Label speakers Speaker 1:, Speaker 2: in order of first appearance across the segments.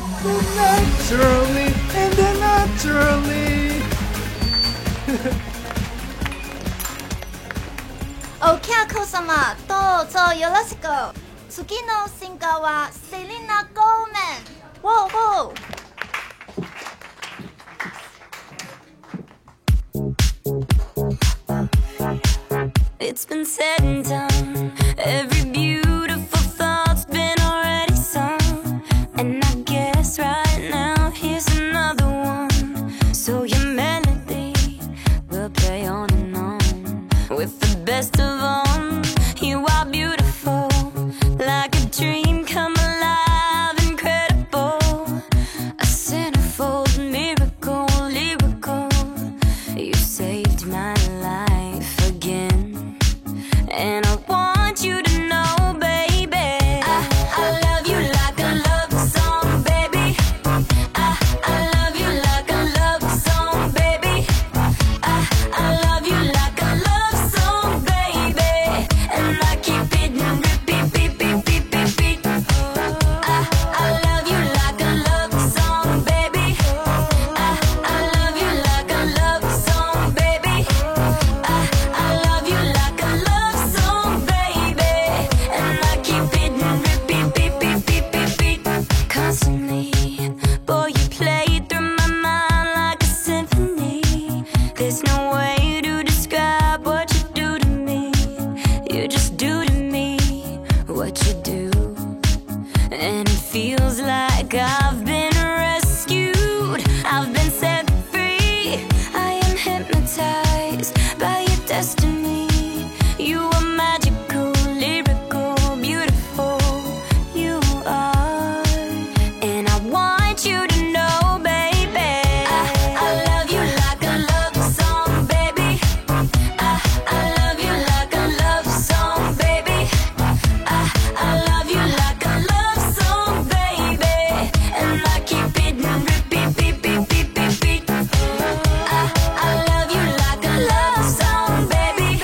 Speaker 1: naturally and then naturally.
Speaker 2: お客様、どうぞよろしく。次のシンガーはセリナ・ゴーメン。ウォーウォー。
Speaker 3: It's been said and done. Every beautiful thought's been already sung. And I guess right now here's another one. So your melody will play on and on. With the best of all, you are beautiful. Like a dream come alive, incredible. A centerfold miracle, lyrical. You saved my life again. And I want you to know, baby, I love you like a love song, baby. I love you like a love song, baby. I love you like a love song, baby. And I keep it and repeat, beat, beat, beat, beat, beat. I love you like a love song, baby. I love you like a love song, baby. I love you like a love song, baby. And I keep it and repeat, beat, beat, beat, beat, beat. Constantly, boy, you play through my mind like a symphony. There's no way to describe what you do to me. You just do to me what you do. And it feels like I've been rescued. I've been set free. I am hypnotized by your destiny. You are magical, lyrical, beautiful. You are. And I want you to know, baby, I love you like a love song, baby. I love you like a love song, baby. I love you like a love song, baby. And I keep it and repeat, beat, beat, beat, beat, beat. I love you like a love song, baby.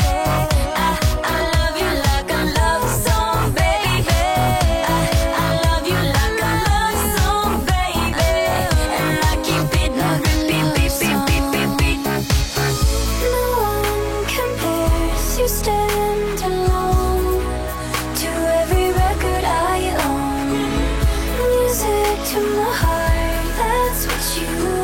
Speaker 3: I love you like a love song, baby. I love you like a love song, baby. And I keep it and repeat, beat, beat, beat, beat, beat. No one compares, you stand alone to every record I own. Music to my heart, that's what you